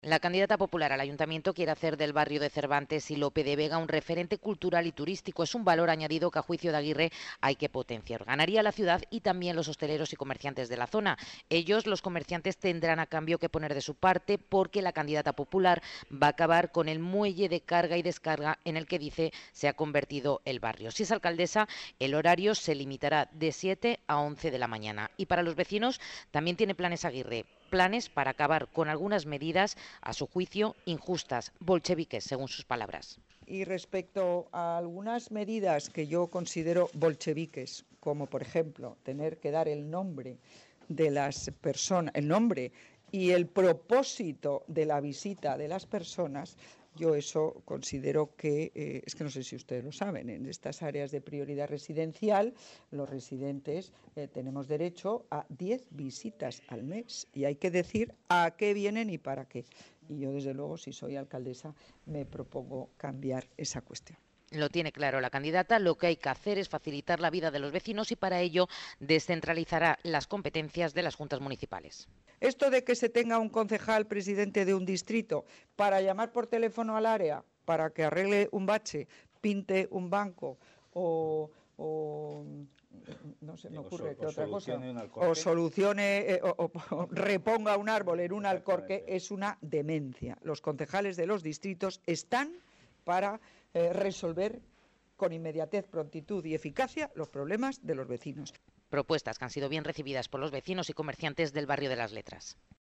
La candidata popular al ayuntamiento quiere hacer del barrio de Cervantes y Lope de Vega un referente cultural y turístico. Es un valor añadido que a juicio de Aguirre hay que potenciar. Ganaría la ciudad y también los hosteleros y comerciantes de la zona. Ellos, los comerciantes, tendrán a cambio que poner de su parte porque la candidata popular va a acabar con el muelle de carga y descarga en el que dice se ha convertido el barrio. Si es alcaldesa, el horario se limitará de 7 a 11 de la mañana. Y para los vecinos también tiene planes Aguirre. Planes para acabar con algunas medidas, a su juicio, injustas, bolcheviques, según sus palabras. Y respecto a algunas medidas que yo considero bolcheviques, como por ejemplo tener que dar el nombre de las personas, el nombre y el propósito de la visita de las personas, yo eso considero que, es que no sé si ustedes lo saben, en estas áreas de prioridad residencial, los residentes tenemos derecho a 10 visitas al mes y hay que decir a qué vienen y para qué. Y yo, desde luego, si soy alcaldesa, me propongo cambiar esa cuestión. Lo tiene claro la candidata, lo que hay que hacer es facilitar la vida de los vecinos y para ello descentralizará las competencias de las juntas municipales. Esto de que se tenga un concejal presidente de un distrito para llamar por teléfono al área para que arregle un bache, pinte un banco o no se me ocurre qué otra cosa, o solucione o reponga un árbol en un alcorque, es una demencia. Los concejales de los distritos están para resolver con inmediatez, prontitud y eficacia los problemas de los vecinos. Propuestas que han sido bien recibidas por los vecinos y comerciantes del barrio de las Letras.